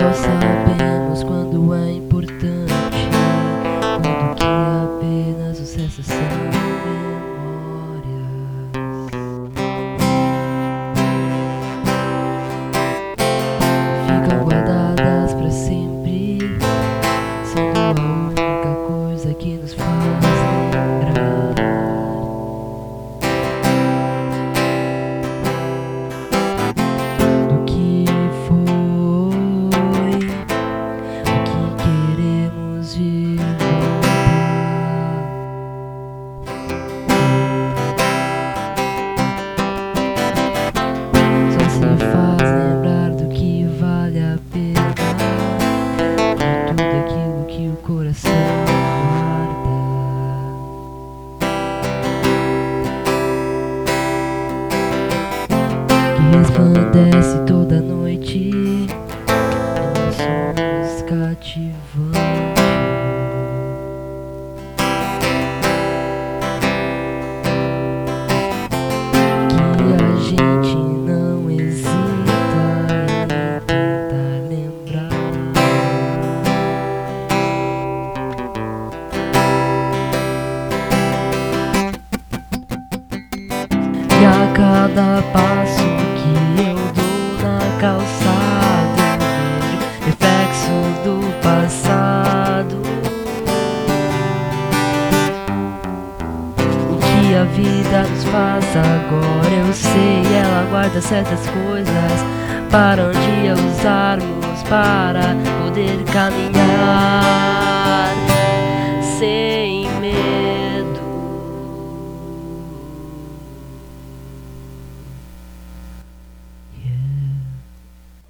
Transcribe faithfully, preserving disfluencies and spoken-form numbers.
Só sabemos quando é importante, quando que apenas os restos são memórias. Ficam guardadas pra sempre, sendo a única coisa que nos faz lembrar do que foi, o que queremos de volta. Só se faz lembrar do que vale a pena, de tudo aquilo que o coração guarda. Que resplandece toda noite, emoções cativantes. Que a gente não hesita em tentar lembrar. E a cada passo que eu dou na calçada, eu vejo reflexo do passado. O que a vida nos faz agora eu sei, ela guarda certas coisas para um dia usarmos para poder caminhar.